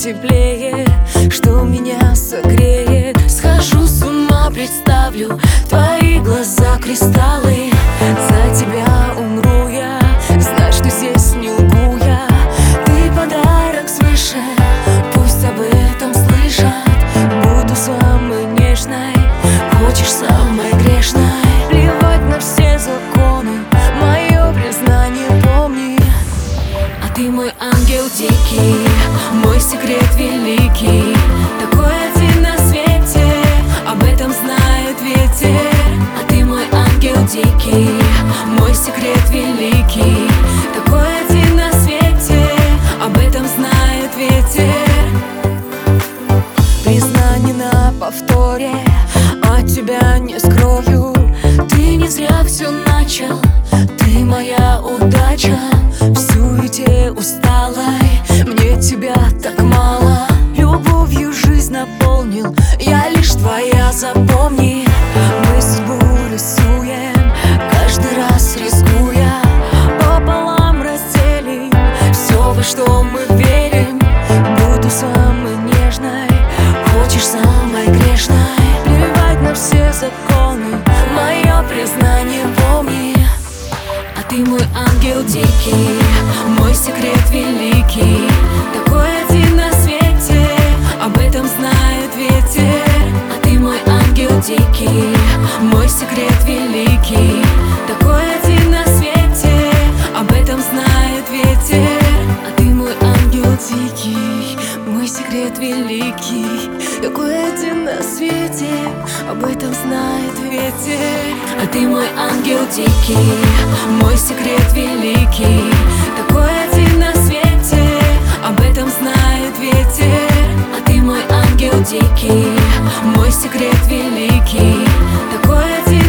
теплее, что меня согреет. Схожу с ума, представлю твои глаза кристаллы. За тебя умру я, знай, что здесь не лгу я. Ты подарок свыше, пусть об этом слышат. Буду самой нежной, хочешь самой грешной. Плевать на все законы, мое признание помни. А ты мой ангел дикий, мой секрет великий. Такой один на свете, об этом знает ветер. А ты мой ангел дикий, мой секрет великий. Такой один на свете, об этом знает ветер. Признание на повторе, от тебя не скрою. Ты не зря все начал, ты моя удача. В суете усталой мне тебя так мало. Любовью жизнь наполнил, я лишь твоя, запомни. Мы судьбу рисуем, каждый раз рискуя. Пополам разделим все, во что мы верим. Буду самой нежной, хочешь самой грешной. Плевать на все законы, мое признание помни. А ты мой ангел дикий, мой секрет великий. Такой один на свете, об этом знает ветер. А ты мой ангел дикий, мой секрет великий. Такой один на свете, об этом знает ветер. А ты мой ангел дикий, мой секрет великий. Такой один на свете, об этом знает ветер. А ты мой ангел дикий, мой секрет великий. Такой один на свете, об этом знает ветер. А ты мой ангел дикий, мой секрет великий. Такой один